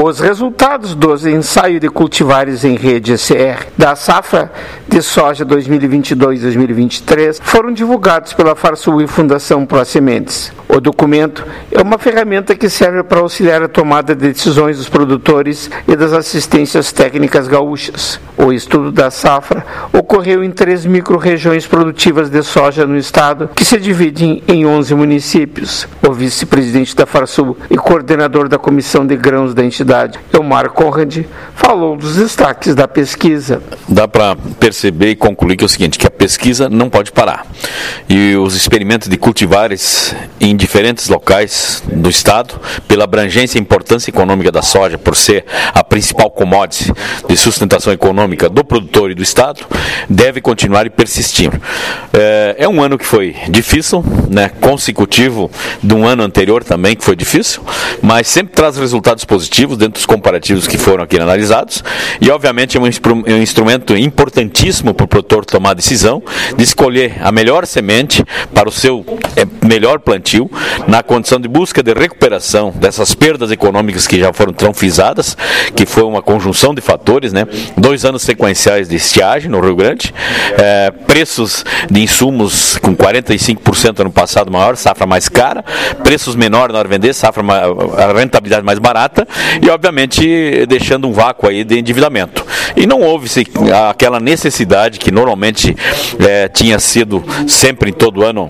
Os resultados dos ensaios de cultivares em rede ECR da safra de soja 2022-2023 foram divulgados pela Farsul e Fundação ProSementes. O documento é uma ferramenta que serve para auxiliar a tomada de decisões dos produtores e das assistências técnicas gaúchas. O estudo da safra ocorreu em 3 micro-regiões produtivas de soja no estado, que se dividem em 11 municípios. O vice-presidente da Farsul e coordenador da Comissão de Grãos da entidade, Elmar Conrad, falou dos destaques da pesquisa. Dá para perceber e concluir que é o seguinte, que a pesquisa não pode parar. E os experimentos de cultivares em diferentes locais do estado, pela abrangência e importância econômica da soja, por ser a principal commodity de sustentação econômica do produtor e do estado, deve continuar e persistir. É um ano que foi difícil, né, consecutivo de um ano anterior também que foi difícil, mas sempre traz resultados positivos dentro dos comparativos que foram aqui analisados e obviamente é um instrumento importantíssimo para o produtor tomar a decisão de escolher a melhor semente para o seu melhor plantio, na condição de busca de recuperação dessas perdas econômicas que já foram tranfizadas, que foi uma conjunção de fatores, né? 2 anos sequenciais de estiagem no Rio Grande, preços de insumos com 45% ano passado maior, safra mais cara, preços menores na hora de vender, a rentabilidade mais barata e obviamente deixando um vácuo aí de endividamento. E não houve aquela necessidade que normalmente tinha sido sempre em todo ano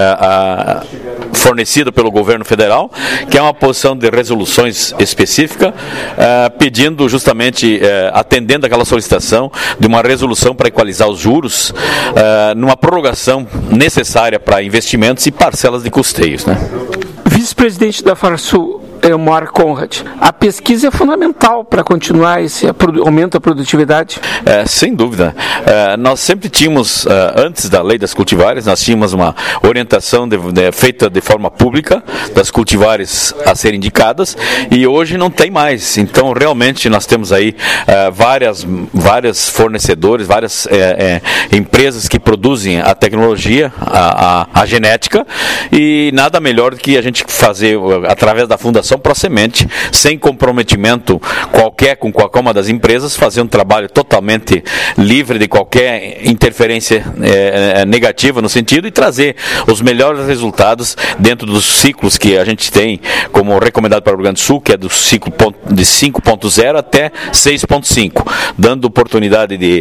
fornecida pelo governo federal, que é uma posição de resoluções específica, pedindo justamente, atendendo aquela solicitação de uma resolução para equalizar os juros, numa prorrogação necessária para investimentos e parcelas de custeios, né? Vice-presidente da Farsul, Elmar Conrad, a pesquisa é fundamental para continuar esse aumento da produtividade? Sem dúvida. Nós sempre tínhamos, antes da lei das cultivares, nós tínhamos uma orientação feita de forma pública das cultivares a serem indicadas e hoje não tem mais. Então, realmente, nós temos aí várias fornecedores, várias empresas que produzem a tecnologia, a genética e nada melhor do que a gente fazer, através da Fundação ProSemente, sem comprometimento qualquer com qualquer uma das empresas, fazer um trabalho totalmente livre de qualquer interferência negativa no sentido e trazer os melhores resultados dentro dos ciclos que a gente tem como recomendado para o Rio Grande do Sul, que é do ciclo de 5.0 até 6.5, dando oportunidade de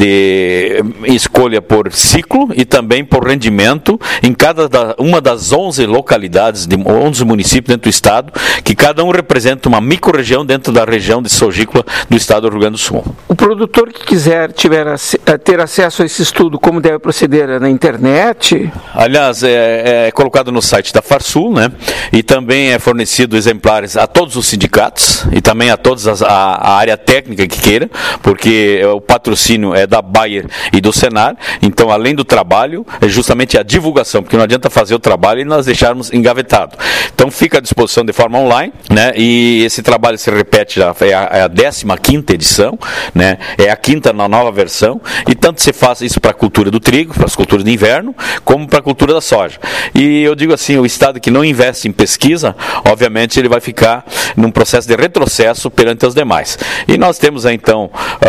escolha por ciclo e também por rendimento em uma das 11 localidades, de 11 municípios dentro do estado, que cada um representa uma micro-região dentro da região de sojícola do estado do Rio Grande do Sul. O produtor que quiser ter acesso a esse estudo, como deve proceder? Na internet? Aliás, é colocado no site da Farsul, né? E também é fornecido exemplares a todos os sindicatos e também a toda a área técnica que queira, porque o patrocínio é da Bayer e do Senar, então além do trabalho, é justamente a divulgação, porque não adianta fazer o trabalho e nós deixarmos engavetado. Então fica à disposição de forma online, né? E esse trabalho se repete, já é a 15ª edição, né? É a 5ª na nova versão, e tanto se faz isso para a cultura do trigo, para as culturas de inverno, como para a cultura da soja. E eu digo assim, o estado que não investe em pesquisa, obviamente ele vai ficar num processo de retrocesso perante os demais. E nós temos então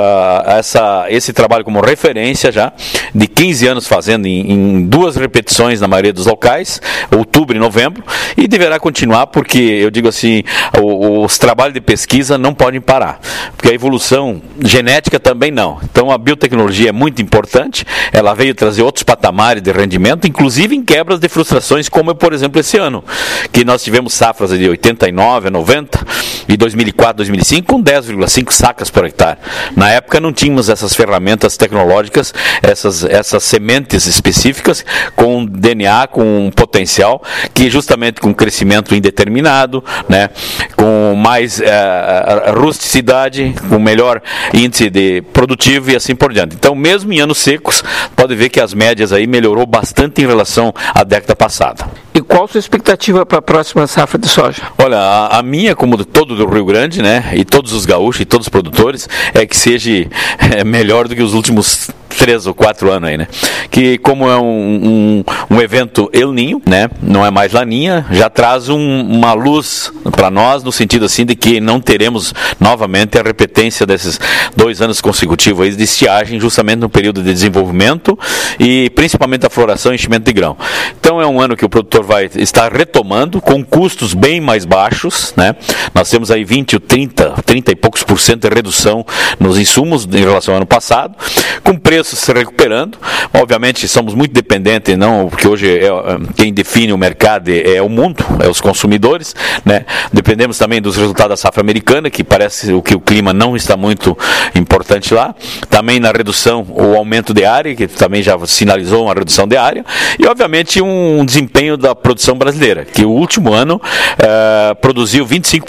esse trabalho como referência já, de 15 anos fazendo em 2 repetições na maioria dos locais, outubro e novembro, e deverá continuar porque, eu digo assim, os trabalhos de pesquisa não podem parar, porque a evolução genética também não. Então a biotecnologia é muito importante, ela veio trazer outros patamares de rendimento, inclusive em quebras de frustrações, como por exemplo esse ano, que nós tivemos safras de 89 a 90 e 2004, 2005 com 10,5 sacas por hectare. Na época não tínhamos essas ferramentas tecnológicas, essas sementes específicas com DNA, com um potencial que justamente com crescimento indeterminado, né, com mais rusticidade, com melhor índice de produtivo e assim por diante. Então, mesmo em anos secos, pode ver que as médias aí melhorou bastante em relação à década passada. E qual a sua expectativa para a próxima safra de soja? Olha, a minha, como de todo do Rio Grande, né, e todos os gaúchos e todos os produtores, é que seja melhor do que os últimos 3 ou 4 anos aí, né? Que como é um evento El Niño, né? Não é mais Laninha, já traz uma luz para nós no sentido assim de que não teremos novamente a repetência desses 2 anos consecutivos aí de estiagem, justamente no período de desenvolvimento e principalmente a floração e enchimento de grão. Então é um ano que o produtor vai estar retomando com custos bem mais baixos, né? Nós temos aí 20 ou 30 e poucos por cento de redução nos insumos em relação ao ano passado, com preços se recuperando. Obviamente somos muito dependentes, não, porque hoje quem define o mercado é o mundo, é os consumidores, né? Dependemos também dos resultados da safra americana, que parece que o clima não está muito importante lá. Também na redução, o aumento de área, que também já sinalizou uma redução de área, e obviamente um desempenho da produção brasileira, que o último ano produziu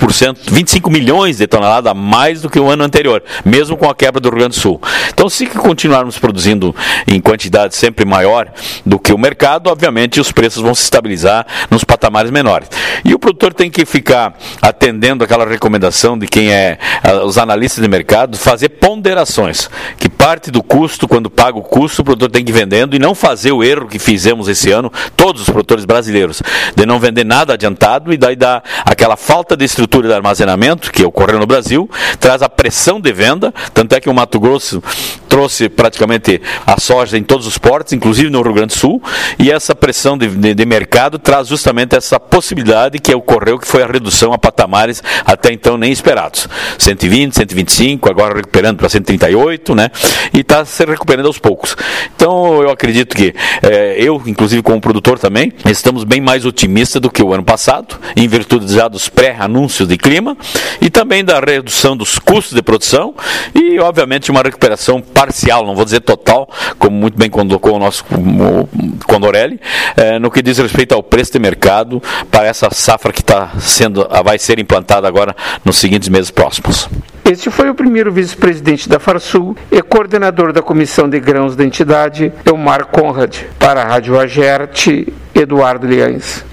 25 milhões de toneladas a mais do que o ano anterior, mesmo com a quebra do Rio Grande do Sul. Então, se continuarmos produzindo em quantidade sempre maior do que o mercado, obviamente os preços vão se estabilizar nos patamares menores. E o produtor tem que ficar atendendo aquela recomendação de quem os analistas de mercado, fazer ponderações, que parte do custo, quando paga o custo, o produtor tem que ir vendendo e não fazer o erro que fizemos esse ano, todos os produtores brasileiros, de não vender nada adiantado e daí dá aquela falta de estrutura de armazenamento que ocorreu no Brasil, traz a pressão de venda, tanto é que o Mato Grosso trouxe praticamente a soja em todos os portos, inclusive no Rio Grande do Sul, e essa pressão de mercado traz justamente essa possibilidade que ocorreu, que foi a redução a patamares até então nem esperados. 120, 125, agora recuperando para 138, né? E está se recuperando aos poucos. Então eu acredito que eu, inclusive como produtor também, estamos bem mais otimistas do que o ano passado, em virtude já dos pré-anúncios de clima e também da redução dos custos de produção e, obviamente, uma recuperação parcial, não vou dizer total, como muito bem colocou o nosso Condorelli, no que diz respeito ao preço de mercado para essa safra que vai ser implantada agora nos seguintes meses próximos. Este foi o primeiro vice-presidente da Farsul e coordenador da Comissão de Grãos da entidade, Elmar Conrad. Para a Rádio Agerte, Eduardo Liães.